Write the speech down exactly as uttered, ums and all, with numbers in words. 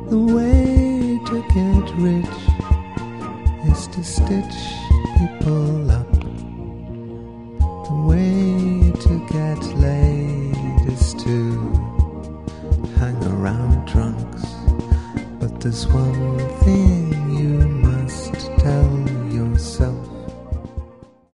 The way to get rich is to stitch people up. The way to get laid is to hang around drunks. But there's one thing you must tell yourself: